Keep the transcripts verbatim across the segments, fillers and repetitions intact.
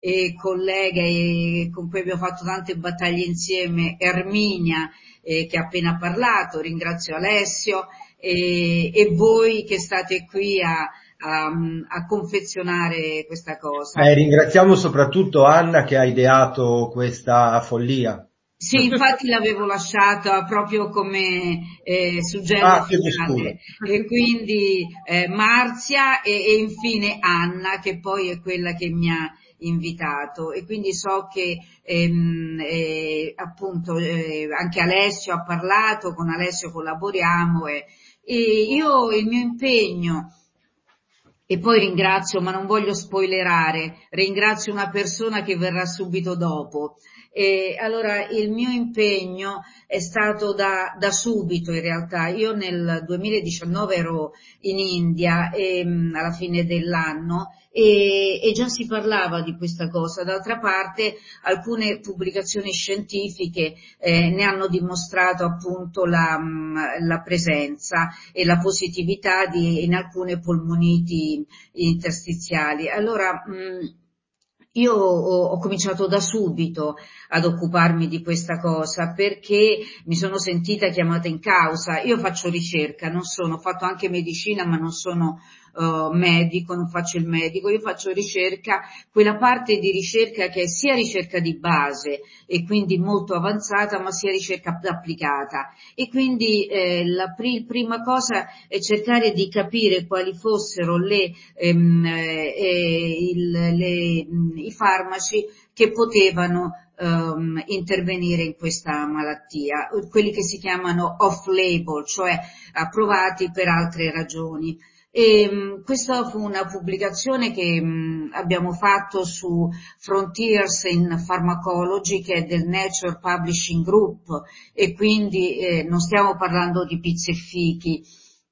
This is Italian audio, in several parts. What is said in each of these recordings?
e collega e con cui abbiamo fatto tante battaglie insieme, Erminia, eh, che ha appena parlato, ringrazio Alessio e, e voi che state qui a, a, a confezionare questa cosa. Beh, ringraziamo soprattutto Anna che ha ideato questa follia. Sì, infatti l'avevo lasciata proprio come eh, suggello Ah, chiedo scusa. finale, e quindi eh, Marzia e, e infine Anna, che poi è quella che mi ha invitato, e quindi so che ehm, eh, appunto eh, anche Alessio ha parlato, con Alessio collaboriamo e, e io il mio impegno. E poi ringrazio, ma non voglio spoilerare, ringrazio una persona che verrà subito dopo. E allora il mio impegno è stato da, da subito in realtà. Io nel duemiladiciannove ero in India e, mh, alla fine dell'anno e, e già si parlava di questa cosa. D'altra parte alcune pubblicazioni scientifiche eh, ne hanno dimostrato appunto la, mh, la presenza e la positività di, in alcune polmoniti interstiziali. Allora, mh, io ho, ho cominciato da subito ad occuparmi di questa cosa perché mi sono sentita chiamata in causa. Io faccio ricerca, non sono, ho fatto anche medicina, ma non sono uh, medico, non faccio il medico, io faccio ricerca, quella parte di ricerca che è sia ricerca di base e quindi molto avanzata, ma sia ricerca applicata. E quindi eh, la pri- prima cosa è cercare di capire quali fossero le, ehm, eh, il, le, mh, i farmaci che potevano ehm, intervenire in questa malattia, quelli che si chiamano off-label, cioè approvati per altre ragioni. E, mh, questa fu una pubblicazione che mh, abbiamo fatto su Frontiers in Pharmacology, che è del Nature Publishing Group, e quindi eh, non stiamo parlando di pizze e fichi.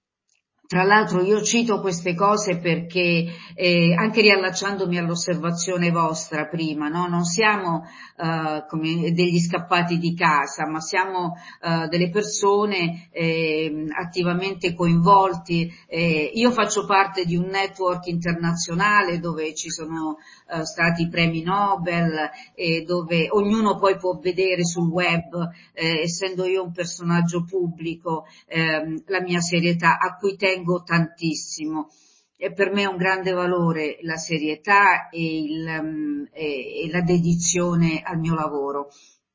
Tra l'altro io cito queste cose perché, eh, anche riallacciandomi all'osservazione vostra prima, no? Non siamo eh, come degli scappati di casa, ma siamo eh, delle persone eh, attivamente coinvolti. Eh, io faccio parte di un network internazionale dove ci sono eh, stati premi Nobel e dove ognuno poi può vedere sul web, eh, essendo io un personaggio pubblico, ehm, la mia serietà, a cui tengo tantissimo. E per me è un grande valore la serietà e, il, um, e, e la dedizione al mio lavoro.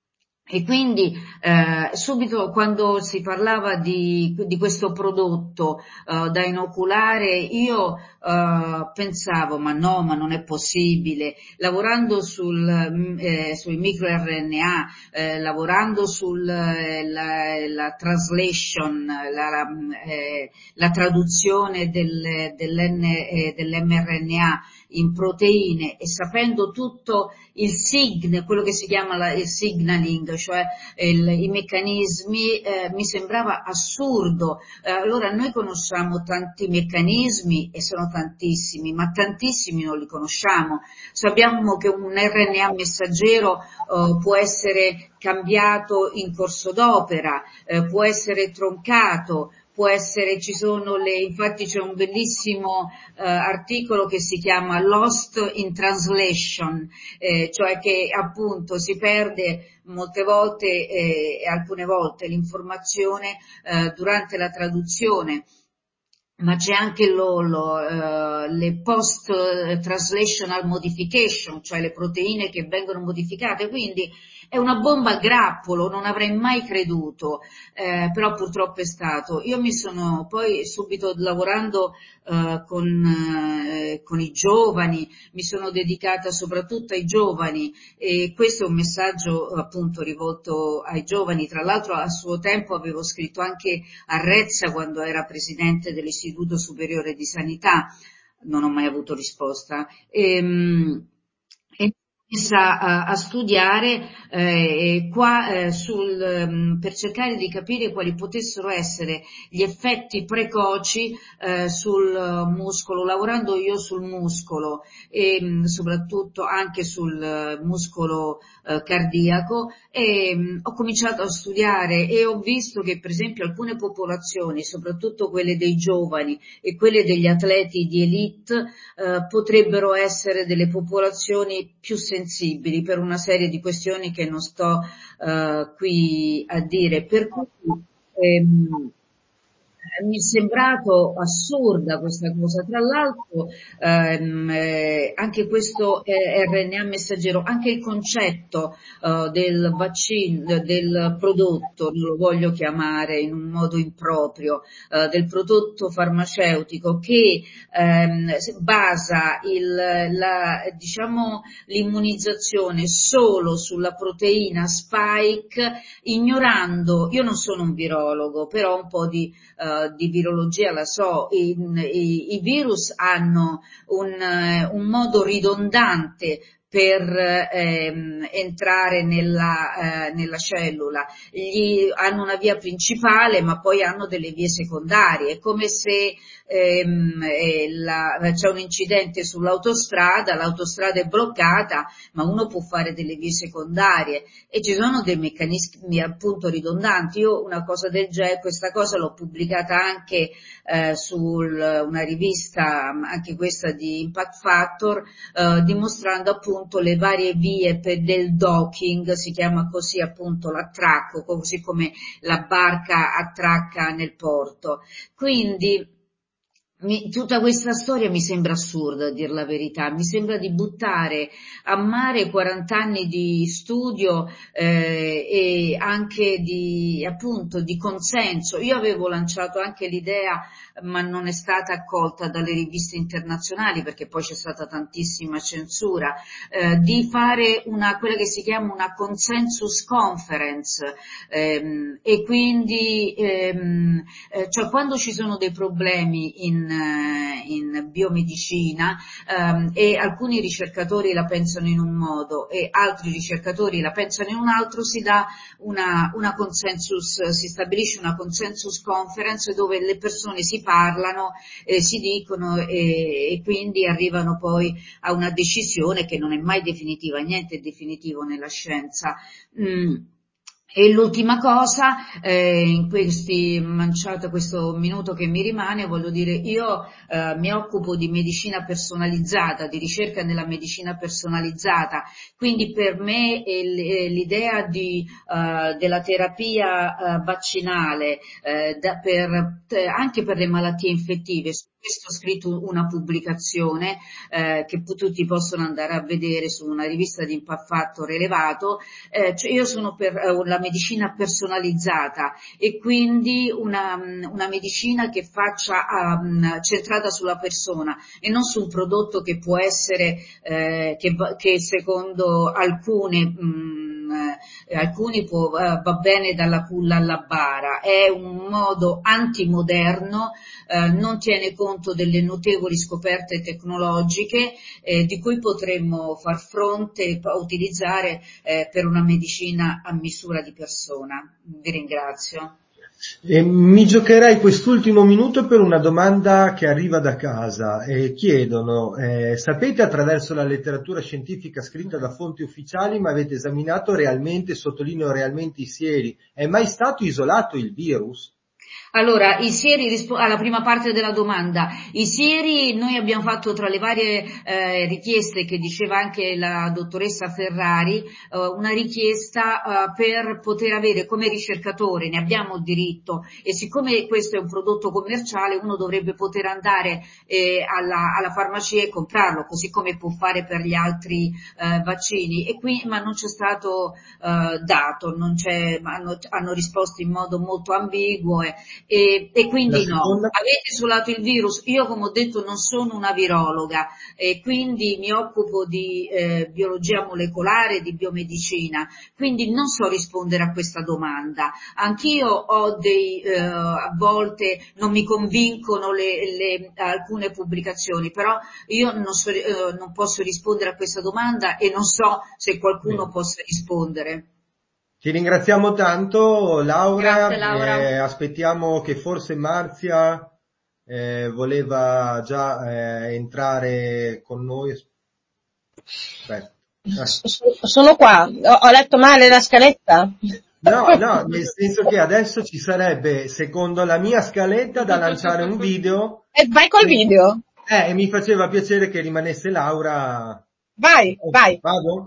E quindi eh, subito quando si parlava di, di questo prodotto eh, da inoculare, io eh, pensavo, ma no, ma non è possibile. Lavorando sul, mm, eh, sui microRNA, eh, lavorando sulla la, la translation, la, la, eh, la traduzione del, dell'N, eh, dell'mRNA in proteine e sapendo tutto il sign, quello che si chiama la, il signaling, cioè il, i meccanismi, eh, mi sembrava assurdo. Eh, allora noi conosciamo tanti meccanismi e sono tantissimi, ma tantissimi non li conosciamo. Sappiamo che un R N A messaggero eh, può essere cambiato in corso d'opera, eh, può essere troncato, può essere, ci sono le, infatti c'è un bellissimo eh, articolo che si chiama Lost in Translation, eh, cioè che appunto si perde molte volte e eh, alcune volte l'informazione eh, durante la traduzione. Ma c'è anche lo, lo, uh, le post-translational modification, cioè le proteine che vengono modificate, quindi è una bomba a grappolo, non avrei mai creduto, eh, però purtroppo è stato. Io mi sono poi subito lavorando uh, con, uh, con i giovani, mi sono dedicata soprattutto ai giovani e questo è un messaggio appunto rivolto ai giovani. Tra l'altro a suo tempo avevo scritto anche a Rezza quando era presidente dell'Istituto Superiore di Sanità, non ho mai avuto risposta. E, e messa a, a studiare eh, qua eh, sul, ehm, per cercare di capire quali potessero essere gli effetti precoci eh, sul eh, muscolo, lavorando io sul muscolo e mh, soprattutto anche sul eh, muscolo eh, cardiaco e mh, ho cominciato a studiare e ho visto che per esempio alcune popolazioni, soprattutto quelle dei giovani e quelle degli atleti di elite, eh, potrebbero essere delle popolazioni più sensibili per una serie di questioni che non sto eh, qui a dire. Per cui ehm, mi è sembrato assurda questa cosa. Tra l'altro, ehm, eh, anche questo eh, R N A messaggero, anche il concetto eh, del vaccino, del prodotto, non lo voglio chiamare in un modo improprio, eh, del prodotto farmaceutico che ehm, basa il, la, diciamo, l'immunizzazione solo sulla proteina spike, ignorando, io non sono un virologo, però un po' di eh, di virologia la so, i, i, i virus hanno un, eh, un modo ridondante per ehm, entrare nella, eh, nella cellula. Gli, hanno una via principale ma poi hanno delle vie secondarie, è come se ehm, eh, la, c'è un incidente sull'autostrada, l'autostrada è bloccata ma uno può fare delle vie secondarie e ci sono dei meccanismi appunto ridondanti. Io una cosa del genere, questa cosa l'ho pubblicata anche eh, su una rivista, anche questa di Impact Factor, eh, dimostrando appunto le varie vie per, del docking, si chiama così appunto l'attracco, così come la barca attracca nel porto. Quindi mi, tutta questa storia mi sembra assurda, a dir la verità, mi sembra di buttare a mare quaranta anni di studio eh, e anche di, appunto, di consenso. Io avevo lanciato anche l'idea, ma non è stata accolta dalle riviste internazionali perché poi c'è stata tantissima censura, eh, di fare una, quella che si chiama una consensus conference ehm, e quindi ehm, eh, cioè quando ci sono dei problemi in, eh, in biomedicina ehm, e alcuni ricercatori la pensano in un modo e altri ricercatori la pensano in un altro, si dà una, una consensus, si stabilisce una consensus conference dove le persone si parlano, eh, si dicono e, e quindi arrivano poi a una decisione che non è mai definitiva, niente è definitivo nella scienza. Mm. E l'ultima cosa, eh, in questi manciato questo minuto che mi rimane, voglio dire, io eh, mi occupo di medicina personalizzata, di ricerca nella medicina personalizzata, quindi per me è l- è l'idea di, eh, della terapia eh, vaccinale eh, da- per, eh, anche per le malattie infettive. Su questo ho scritto una pubblicazione eh, che pu- tutti possono andare a vedere su una rivista di Impact Factor elevato. Eh, cioè io sono per eh, la medicina personalizzata e quindi una, una medicina che faccia um, centrata sulla persona e non su un prodotto che può essere eh, che, che secondo alcune mh, eh, alcuni può, eh, va bene dalla culla alla bara, è un modo antimoderno, eh, non tiene conto delle notevoli scoperte tecnologiche eh, di cui potremmo far fronte e utilizzare eh, per una medicina a misura di persona. Vi ringrazio. E mi giocherei quest'ultimo minuto per una domanda che arriva da casa. E chiedono, eh, sapete attraverso la letteratura scientifica scritta da fonti ufficiali, ma avete esaminato realmente, sottolineo realmente i sieri, è mai stato isolato il virus? Allora, i sieri, rispo- alla prima parte della domanda, i sieri noi abbiamo fatto tra le varie eh, richieste che diceva anche la dottoressa Ferrari, eh, una richiesta eh, per poter avere come ricercatore, ne abbiamo diritto e siccome questo è un prodotto commerciale uno dovrebbe poter andare eh, alla, alla farmacia e comprarlo, così come può fare per gli altri eh, vaccini, e qui, ma non c'è stato eh, dato, non c'è, hanno, hanno risposto in modo molto ambiguo e, eh. e, e quindi no, seconda? avete isolato il virus, io come ho detto non sono una virologa e quindi mi occupo di eh, biologia molecolare, di biomedicina, quindi non so rispondere a questa domanda. Anch'io ho dei, eh, a volte non mi convincono le, le, alcune pubblicazioni, però io non, so, eh, non posso rispondere a questa domanda e non so se qualcuno Bene. possa rispondere. Ti ringraziamo tanto Laura, Grazie Laura. eh, aspettiamo che forse Marzia eh, voleva già eh, entrare con noi. Aspetta. Eh. Sono qua, ho, ho letto male la scaletta? No, no, nel senso che adesso ci sarebbe, secondo la mia scaletta, da lanciare un video. E vai col video. Eh, e mi faceva piacere che rimanesse Laura. Vai, vai. Vado?